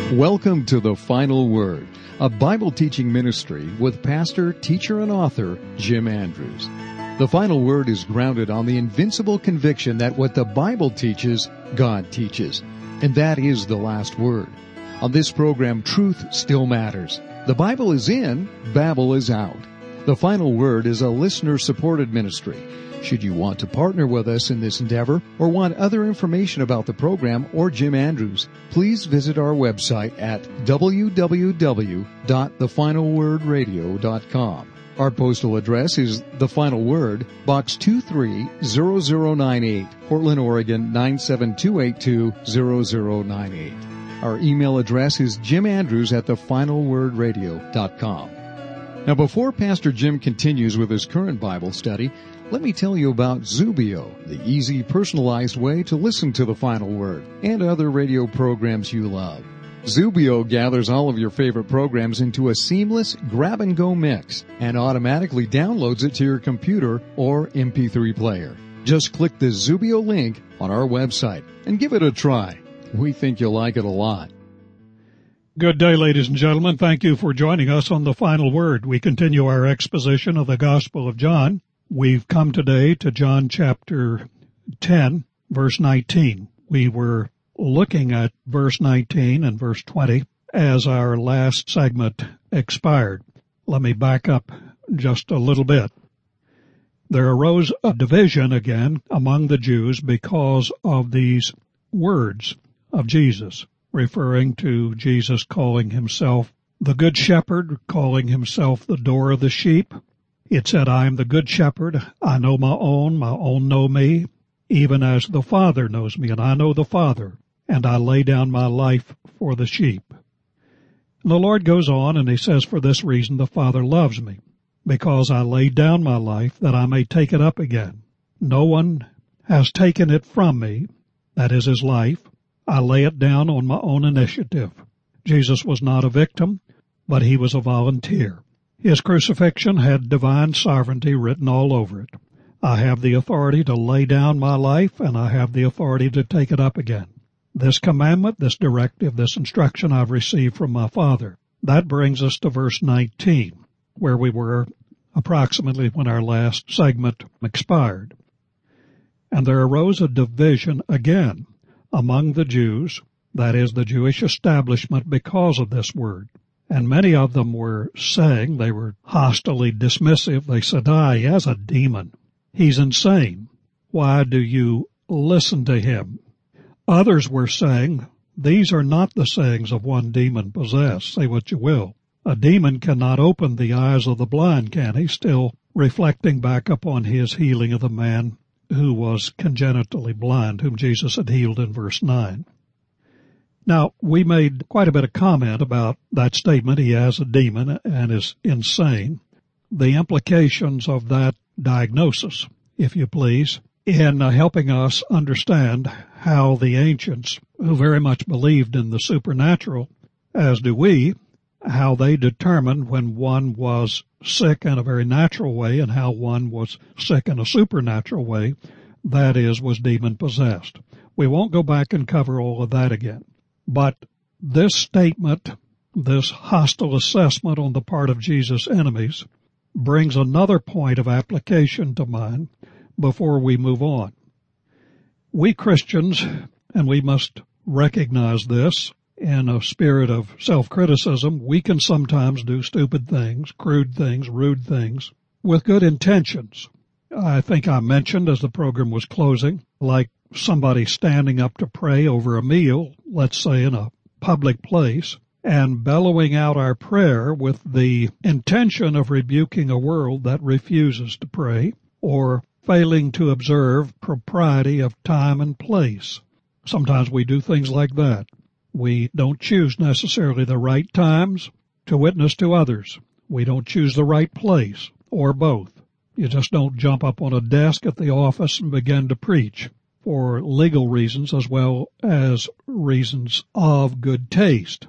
Welcome to The Final Word, a Bible teaching ministry with pastor, teacher, and author Jim Andrews. The Final Word is grounded on the invincible conviction that what the Bible teaches, God teaches. And that is the last word. On this program, truth still matters. The Bible is in, Babel is out. The Final Word is a listener-supported ministry. Should you want to partner with us in this endeavor or want other information about the program or Jim Andrews, please visit our website at www.thefinalwordradio.com. Our postal address is The Final Word, Box 230098, Portland, Oregon 972820098. Our email address is jimandrews@thefinalwordradio.com. Now, before Pastor Jim continues with his current Bible study, let me tell you about Zubio, the easy, personalized way to listen to the Final Word and other radio programs you love. Zubio gathers all of your favorite programs into a seamless grab-and-go mix and automatically downloads it to your computer or MP3 player. Just click the Zubio link on our website and give it a try. We think you'll like it a lot. Good day, ladies and gentlemen. Thank you for joining us on The Final Word. We continue our exposition of the Gospel of John. We've come today to John chapter 10, verse 19. We were looking at verse 19 and verse 20 as our last segment expired. Let me back up just a little bit. There arose a division again among the Jews because of these words of Jesus, referring to Jesus calling himself the Good Shepherd, calling himself the door of the sheep. It said, I am the Good Shepherd. I know my own know me, even as the Father knows me, and I know the Father, and I lay down my life for the sheep. And the Lord goes on, and he says, for this reason the Father loves me, because I laid down my life that I may take it up again. No one has taken it from me, that is his life. I lay it down on my own initiative. Jesus was not a victim, but he was a volunteer. His crucifixion had divine sovereignty written all over it. I have the authority to lay down my life, and I have the authority to take it up again. This commandment, this directive, this instruction I've received from my Father. That brings us to verse 19, where we were approximately when our last segment expired. And there arose a division again among the Jews, that is, the Jewish establishment, because of this word. And many of them were saying, they were hostily dismissive. They said, he has a demon. He's insane. Why do you listen to him? Others were saying, these are not the sayings of one demon-possessed. Say what you will. A demon cannot open the eyes of the blind, can he? Still reflecting back upon his healing of the man who was congenitally blind, whom Jesus had healed in verse 9. Now, we made quite a bit of comment about that statement, he has a demon and is insane, the implications of that diagnosis, if you please, in helping us understand how the ancients, who very much believed in the supernatural, as do we, how they determined when one was sick in a very natural way and how one was sick in a supernatural way, that is, was demon-possessed. We won't go back and cover all of that again. But this statement, this hostile assessment on the part of Jesus' enemies, brings another point of application to mind before we move on. We Christians, and we must recognize this in a spirit of self-criticism, we can sometimes do stupid things, crude things, rude things, with good intentions. I think I mentioned as the program was closing, like somebody standing up to pray over a meal, let's say in a public place, and bellowing out our prayer with the intention of rebuking a world that refuses to pray, or failing to observe propriety of time and place. Sometimes we do things like that. We don't choose necessarily the right times to witness to others. We don't choose the right place, or both. You just don't jump up on a desk at the office and begin to preach for legal reasons as well as reasons of good taste.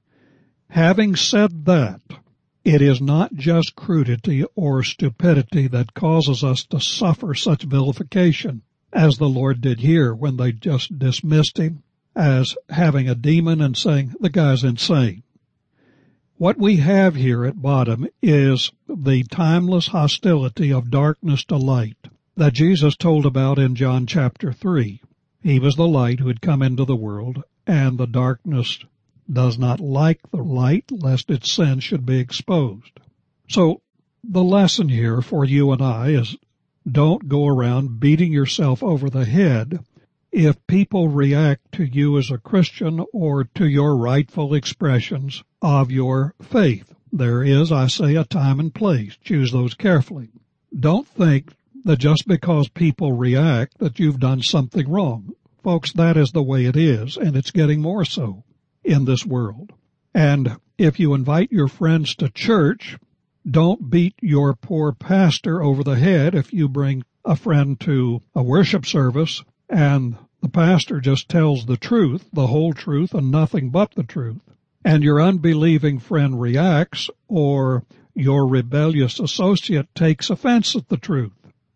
Having said that, it is not just crudity or stupidity that causes us to suffer such vilification as the Lord did here when they just dismissed him as having a demon and saying the guy's insane. What we have here at bottom is the timeless hostility of darkness to light that Jesus told about in John chapter 3. He was the light who had come into the world, and the darkness does not like the light, lest its sin should be exposed. So the lesson here for you and I is don't go around beating yourself over the head if people react to you as a Christian or to your rightful expressions of your faith. There is, I say, a time and place. Choose those carefully. Don't think that just because people react that you've done something wrong. Folks, that is the way it is, and it's getting more so in this world. And if you invite your friends to church, don't beat your poor pastor over the head if you bring a friend to a worship service and the pastor just tells the truth, the whole truth, and nothing but the truth, and your unbelieving friend reacts, or your rebellious associate takes offense at the truth.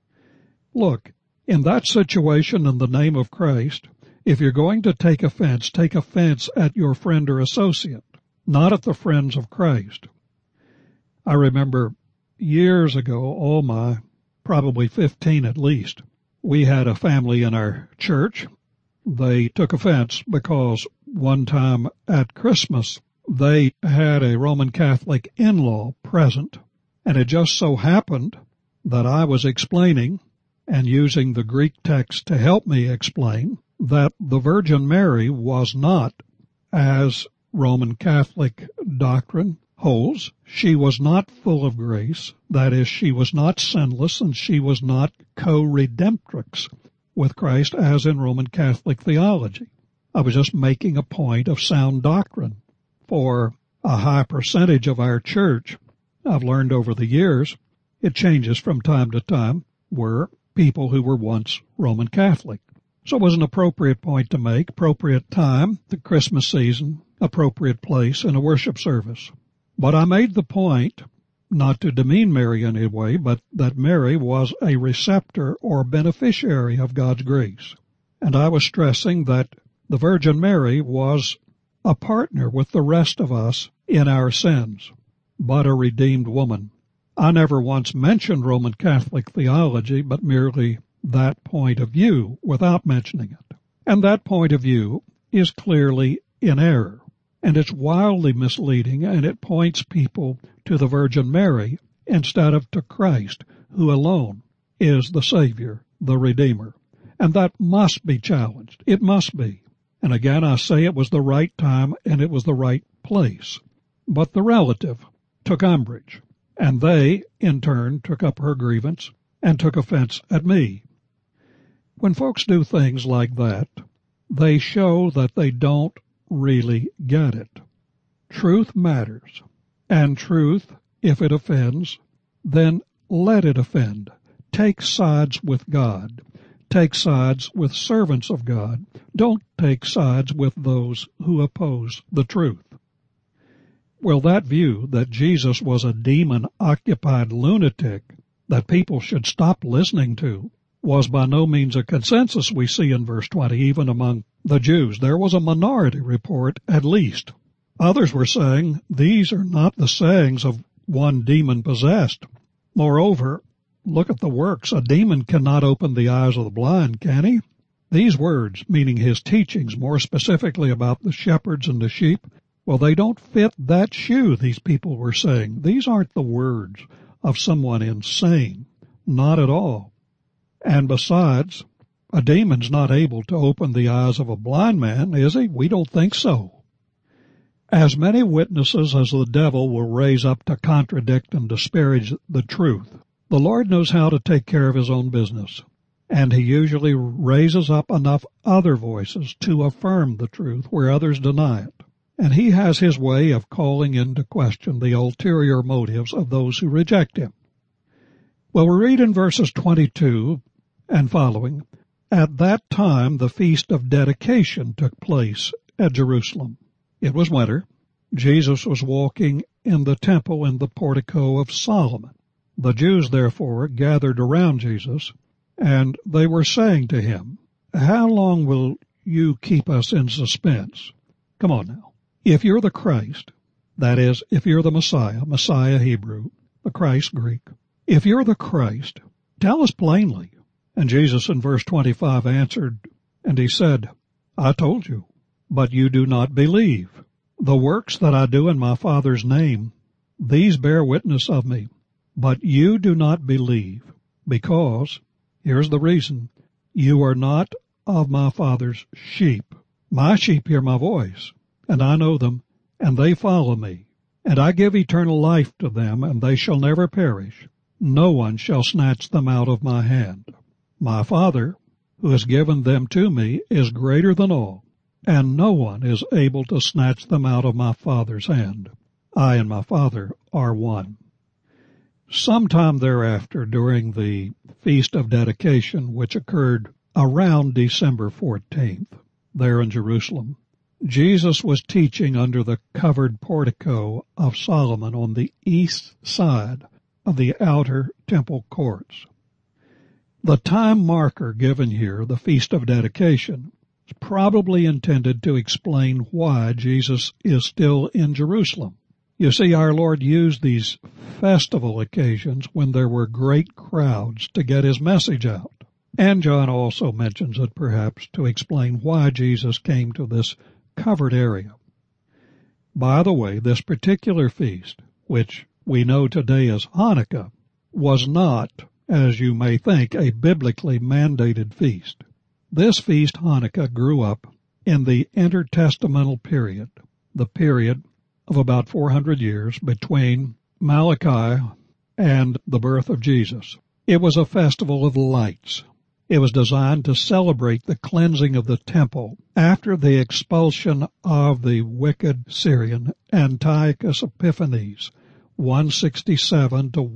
Look, in that situation, in the name of Christ, if you're going to take offense at your friend or associate, not at the friends of Christ. I remember years ago, probably 15 at least, we had a family in our church. They took offense because one time at Christmas, they had a Roman Catholic in-law present, and it just so happened that I was explaining and using the Greek text to help me explain that the Virgin Mary was not, as Roman Catholic doctrine holds, she was not full of grace. That is, she was not sinless, and she was not co-redemptrix with Christ as in Roman Catholic theology. I was just making a point of sound doctrine. For a high percentage of our church, I've learned over the years, it changes from time to time, were people who were once Roman Catholic. So it was an appropriate point to make, appropriate time, the Christmas season, appropriate place in a worship service. But I made the point, not to demean Mary in any way, but that Mary was a receptor or beneficiary of God's grace. And I was stressing that the Virgin Mary was a partner with the rest of us in our sins, but a redeemed woman. I never once mentioned Roman Catholic theology, but merely that point of view without mentioning it. And that point of view is clearly in error. And it's wildly misleading, and it points people to the Virgin Mary instead of to Christ, who alone is the Savior, the Redeemer. And that must be challenged. It must be. And again, I say it was the right time and it was the right place. But the relative took umbrage, and they, in turn, took up her grievance and took offense at me. When folks do things like that, they show that they don't really get it. Truth matters, and truth, if it offends, then let it offend. Take sides with God. Take sides with servants of God. Don't take sides with those who oppose the truth. Well, that view that Jesus was a demon-occupied lunatic that people should stop listening to was by no means a consensus we see in verse 20, even among the Jews. There was a minority report, at least. Others were saying, these are not the sayings of one demon-possessed. Moreover, look at the works. A demon cannot open the eyes of the blind, can he? These words, meaning his teachings, more specifically about the shepherds and the sheep, well, they don't fit that shoe, these people were saying. These aren't the words of someone insane. Not at all. And besides, a demon's not able to open the eyes of a blind man, is he? We don't think so. As many witnesses as the devil will raise up to contradict and disparage the truth, the Lord knows how to take care of his own business, and he usually raises up enough other voices to affirm the truth where others deny it. And he has his way of calling into question the ulterior motives of those who reject him. Well, we read in verses 22 and following, at that time the feast of dedication took place at Jerusalem. It was winter. Jesus was walking in the temple in the portico of Solomon. The Jews, therefore, gathered around Jesus, and they were saying to him, how long will you keep us in suspense. Come on now. If you're the Christ, that is, if you're the Messiah Hebrew, the Christ Greek, if you're the Christ, tell us plainly. And Jesus in verse 25 answered, and he said, I told you, but you do not believe. The works that I do in my Father's name, these bear witness of me, but you do not believe, because, here's the reason, you are not of my Father's sheep. My sheep hear my voice, and I know them, and they follow me. And I give eternal life to them, and they shall never perish. No one shall snatch them out of my hand. My Father, who has given them to me, is greater than all, and no one is able to snatch them out of my Father's hand. I and my Father are one. Sometime thereafter, during the Feast of Dedication, which occurred around December 14th, there in Jerusalem, Jesus was teaching under the covered portico of Solomon on the east side of the outer temple courts. The time marker given here, the Feast of Dedication, is probably intended to explain why Jesus is still in Jerusalem. You see, our Lord used these festival occasions when there were great crowds to get his message out. And John also mentions it perhaps to explain why Jesus came to this covered area. By the way, this particular feast, which we know today as Hanukkah, was not, as you may think, a biblically mandated feast. This feast, Hanukkah, grew up in the intertestamental period, the period of about 400 years between Malachi and the birth of Jesus. It was a festival of lights. It was designed to celebrate the cleansing of the temple after the expulsion of the wicked Syrian Antiochus Epiphanes, 167 to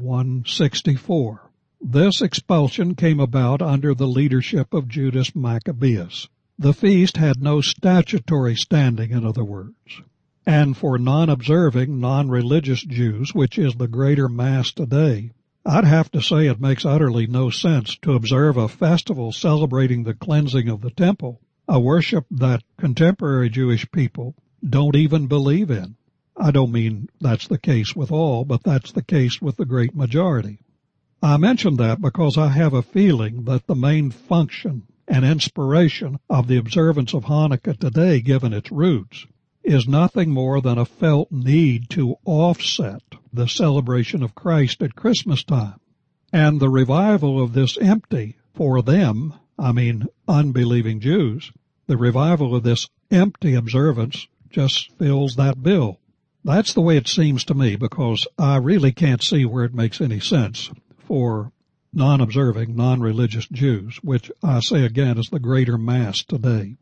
164. This expulsion came about under the leadership of Judas Maccabeus. The feast had no statutory standing, in other words. And for non-observing, non-religious Jews, which is the greater mass today, I'd have to say it makes utterly no sense to observe a festival celebrating the cleansing of the temple, a worship that contemporary Jewish people don't even believe in. I don't mean that's the case with all, but that's the case with the great majority. I mention that because I have a feeling that the main function and inspiration of the observance of Hanukkah today, given its roots, is nothing more than a felt need to offset the celebration of Christ at Christmas time. And the revival of this empty, for them, unbelieving Jews, the revival of this empty observance just fills that bill. That's the way it seems to me, because I really can't see where it makes any sense for non-observing, non-religious Jews, which I say again is the greater mass today.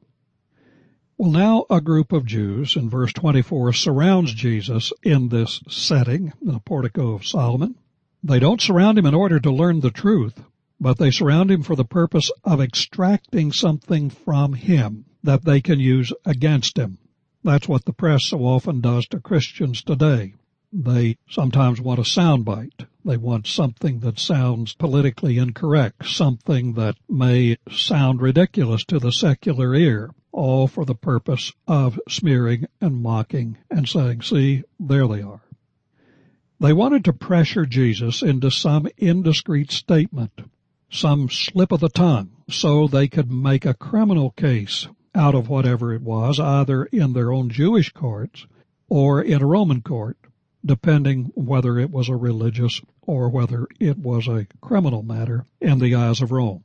Well, now a group of Jews, in verse 24, surrounds Jesus in this setting, in the portico of Solomon. They don't surround him in order to learn the truth, but they surround him for the purpose of extracting something from him that they can use against him. That's what the press so often does to Christians today. They sometimes want a soundbite. They want something that sounds politically incorrect, something that may sound ridiculous to the secular ear, all for the purpose of smearing and mocking and saying, see, there they are. They wanted to pressure Jesus into some indiscreet statement, some slip of the tongue, so they could make a criminal case out of whatever it was, either in their own Jewish courts or in a Roman court, depending whether it was a religious or whether it was a criminal matter in the eyes of Rome.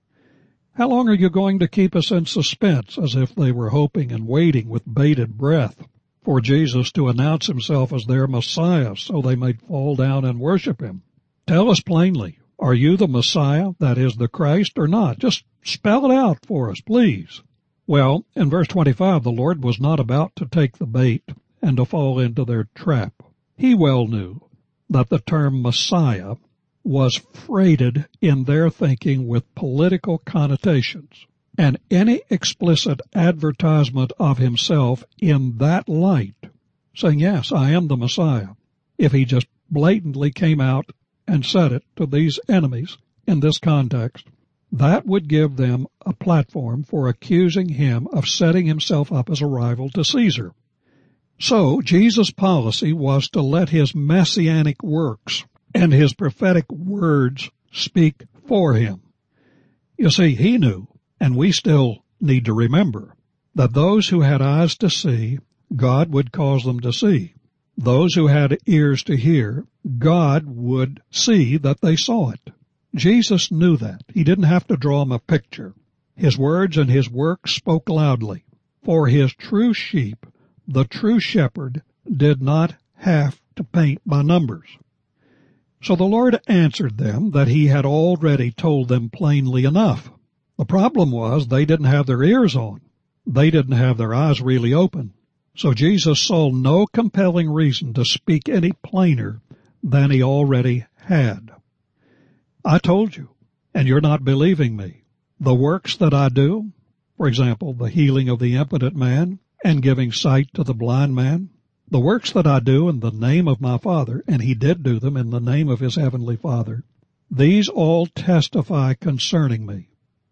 How long are you going to keep us in suspense, as if they were hoping and waiting with bated breath for Jesus to announce himself as their Messiah so they might fall down and worship him? Tell us plainly, are you the Messiah, that is the Christ, or not? Just spell it out for us, please. Well, in verse 25, the Lord was not about to take the bait and to fall into their trap. He well knew that the term Messiah was freighted in their thinking with political connotations, and any explicit advertisement of himself in that light, saying, yes, I am the Messiah, if he just blatantly came out and said it to these enemies in this context, That would give them a platform for accusing him of setting himself up as a rival to Caesar. So Jesus' policy was to let his messianic works and his prophetic words speak for him. You see, he knew, and we still need to remember, that those who had eyes to see, God would cause them to see. Those who had ears to hear, God would see that they saw it. Jesus knew that. He didn't have to draw them a picture. His words and his work spoke loudly. For his true sheep, the true shepherd did not have to paint by numbers. So the Lord answered them that he had already told them plainly enough. The problem was they didn't have their ears on. They didn't have their eyes really open. So Jesus saw no compelling reason to speak any plainer than he already had. I told you, and you're not believing me. The works that I do, for example, the healing of the impotent man and giving sight to the blind man, the works that I do in the name of my Father, and he did do them in the name of his heavenly Father, these all testify concerning me.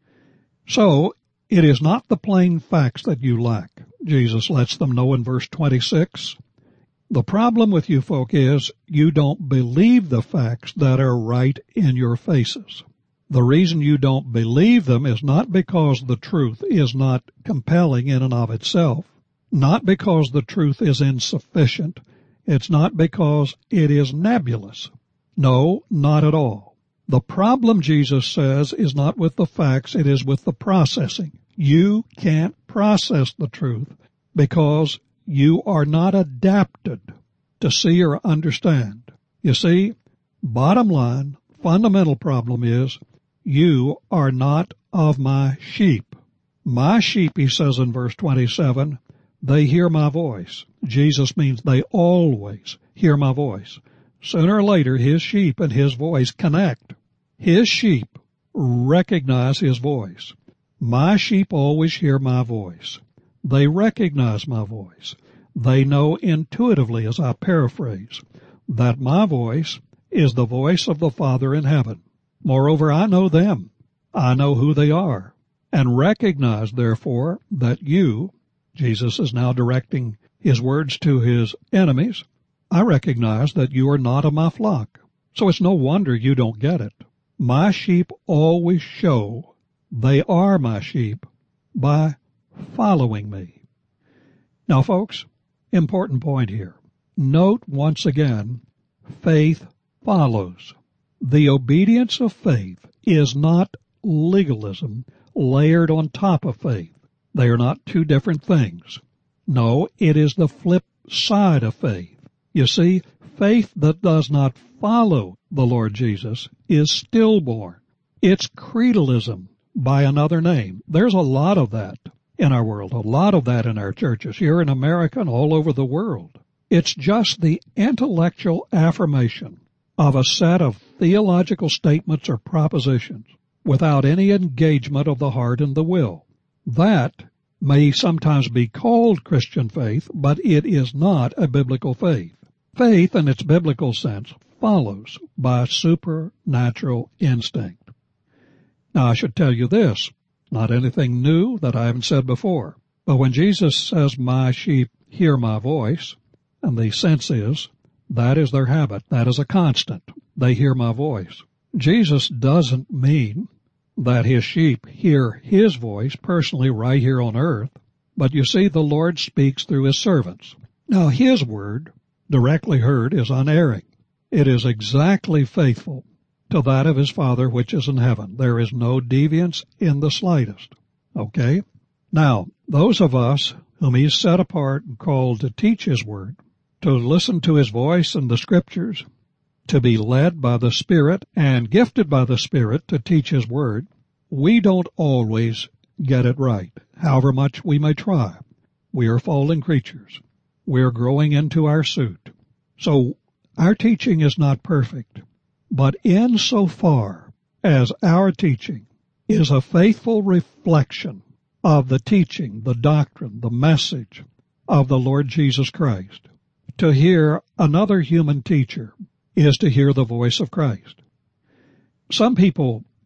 So, it is not the plain facts that you lack. Jesus lets them know in verse 26. The problem with you folk is you don't believe the facts that are right in your faces. The reason you don't believe them is not because the truth is not compelling in and of itself, not because the truth is insufficient. It's not because it is nebulous. No, not at all. The problem, Jesus says, is not with the facts, it is with the processing. You can't process the truth because you are not adapted to see or understand. You see, bottom line, fundamental problem is you are not of my sheep. My sheep, he says in verse 27, they hear my voice. Jesus means they always hear my voice. Sooner or later, his sheep and his voice connect. His sheep recognize his voice. My sheep always hear my voice. They recognize my voice. They know intuitively, as I paraphrase, that my voice is the voice of the Father in heaven. Moreover, I know them. I know who they are, and recognize, therefore, that you, Jesus is now directing his words to his enemies, I recognize that you are not of my flock. So it's no wonder you don't get it. My sheep always show they are my sheep by following me. Now, folks, important point here. Note once again, faith follows. The obedience of faith is not legalism layered on top of faith. They are not two different things. No, it is the flip side of faith. You see, faith that does not follow the Lord Jesus is stillborn. It's creedalism by another name. There's a lot of that in our world, a lot of that in our churches here in America and all over the world. It's just the intellectual affirmation of a set of theological statements or propositions without any engagement of the heart and the will. That may sometimes be called Christian faith, but it is not a biblical faith. Faith, in its biblical sense, follows by supernatural instinct. Now, I should tell you this, not anything new that I haven't said before, but when Jesus says, my sheep hear my voice, and the sense is, that is their habit, that is a constant, they hear my voice. Jesus doesn't mean that his sheep hear his voice personally right here on earth, but you see, the Lord speaks through his servants. Now, his word, directly heard, is unerring. It is exactly faithful to that of his Father which is in heaven. There is no deviance in the slightest. Okay? Now, those of us whom he's set apart and called to teach his word, to listen to his voice in the scriptures, to be led by the Spirit and gifted by the Spirit to teach his word, we don't always get it right, however much we may try. We are fallen creatures. We are growing into our suit. So our teaching is not perfect, but insofar as our teaching is a faithful reflection of the teaching, the doctrine, the message of the Lord Jesus Christ, to hear another human teacher is to hear the voice of Christ. Some people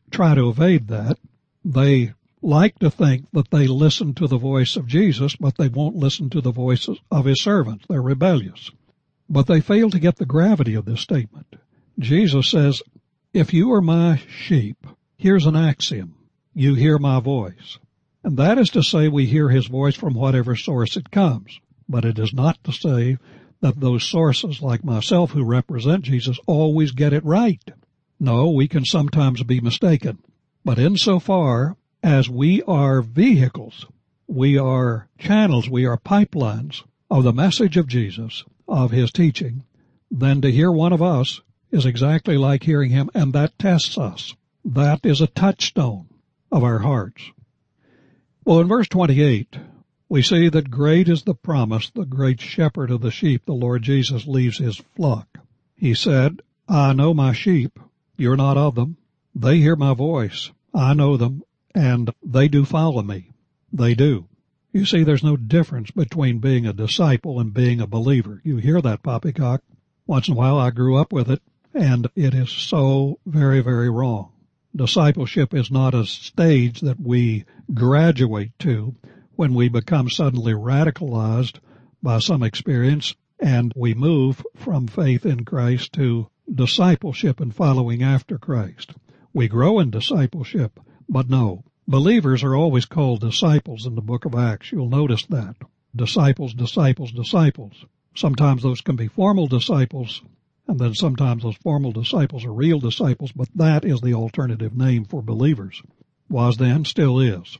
try to evade that. They like to think that they listen to the voice of Jesus, but they won't listen to the voices of his servants. They're rebellious. But they fail to get the gravity of this statement. Jesus says, if you are my sheep, here's an axiom. You hear my voice. And that is to say we hear his voice from whatever source it comes. But it is not to say that those sources, like myself who represent Jesus, always get it right. No, we can sometimes be mistaken. But insofar as we are vehicles, we are channels, we are pipelines of the message of Jesus, of his teaching, then to hear one of us is exactly like hearing him, and that tests us. That is a touchstone of our hearts. Well, in verse 28, we see that great is the promise, the great shepherd of the sheep, the Lord Jesus, leaves his flock. He said, I know my sheep, you're not of them. They hear my voice, I know them, and they do follow me. They do. You see, there's no difference between being a disciple and being a believer. You hear that, poppycock. Once in a while I grew up with it, and it is so very, very wrong. Discipleship is not a stage that we graduate to when we become suddenly radicalized by some experience and we move from faith in Christ to discipleship and following after Christ. We grow in discipleship, but no. Believers are always called disciples in the book of Acts. You'll notice that. Disciples, disciples, disciples. Sometimes those can be formal disciples, and then sometimes those formal disciples are real disciples, but that is the alternative name for believers. Was then, still is.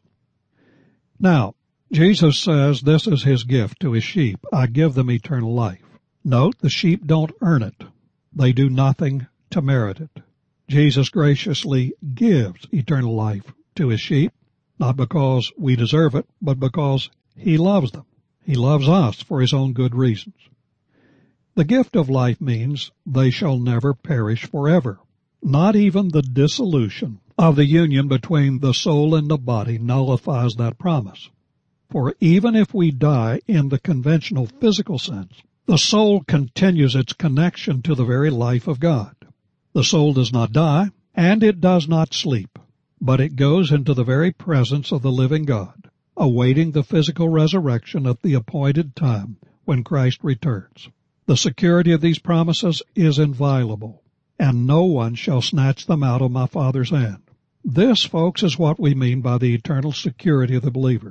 Now, Jesus says this is his gift to his sheep. I give them eternal life. Note, the sheep don't earn it. They do nothing to merit it. Jesus graciously gives eternal life to his sheep, not because we deserve it, but because he loves them. He loves us for his own good reasons. The gift of life means they shall never perish forever. Not even the dissolution of the union between the soul and the body nullifies that promise. For even if we die in the conventional physical sense, the soul continues its connection to the very life of God. The soul does not die, and it does not sleep, but it goes into the very presence of the living God, awaiting the physical resurrection at the appointed time when Christ returns. The security of these promises is inviolable, and no one shall snatch them out of my Father's hand. This, folks, is what we mean by the eternal security of the believer.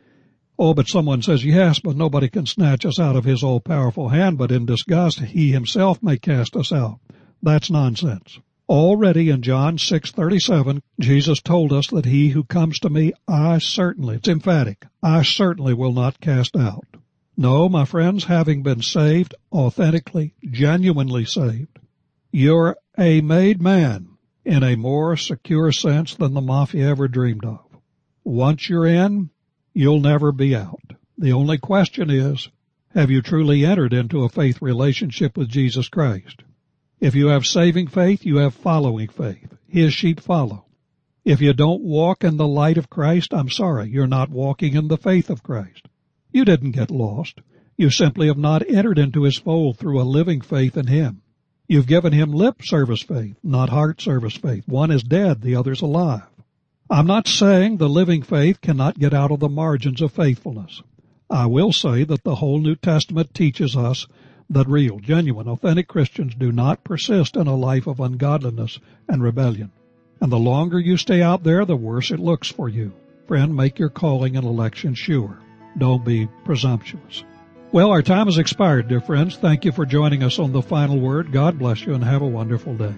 Oh, but someone says, yes, but nobody can snatch us out of his all-powerful hand, but in disgust he himself may cast us out. That's nonsense. Already in John 6:37, Jesus told us that he who comes to me, I certainly, it's emphatic, I certainly will not cast out. No, my friends, having been saved, authentically, genuinely saved, you're a made man in a more secure sense than the mafia ever dreamed of. Once you're in, you'll never be out. The only question is, have you truly entered into a faith relationship with Jesus Christ? If you have saving faith, you have following faith. His sheep follow. If you don't walk in the light of Christ, I'm sorry, you're not walking in the faith of Christ. You didn't get lost. You simply have not entered into his fold through a living faith in him. You've given him lip service faith, not heart service faith. One is dead, the other's alive. I'm not saying the living faith cannot get out of the margins of faithfulness. I will say that the whole New Testament teaches us that real, genuine, authentic Christians do not persist in a life of ungodliness and rebellion. And the longer you stay out there, the worse it looks for you. Friend, make your calling and election sure. Don't be presumptuous. Well, our time has expired, dear friends. Thank you for joining us on The Final Word. God bless you and have a wonderful day.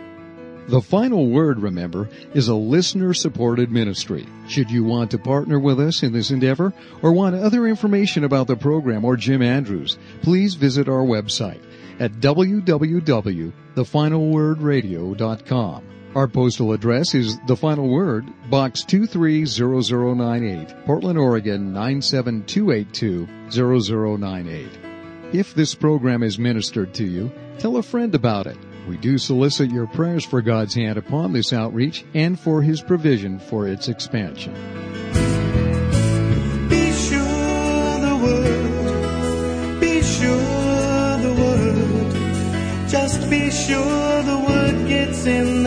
The Final Word, remember, is a listener-supported ministry. Should you want to partner with us in this endeavor or want other information about the program or Jim Andrews, please visit our website at www.thefinalwordradio.com. Our postal address is The Final Word, Box 230098, Portland, Oregon 97282, 0098. If this program is ministered to you, tell a friend about it. We do solicit your prayers for God's hand upon this outreach and for his provision for its expansion. Be sure the word, be sure the word, just be sure the word gets in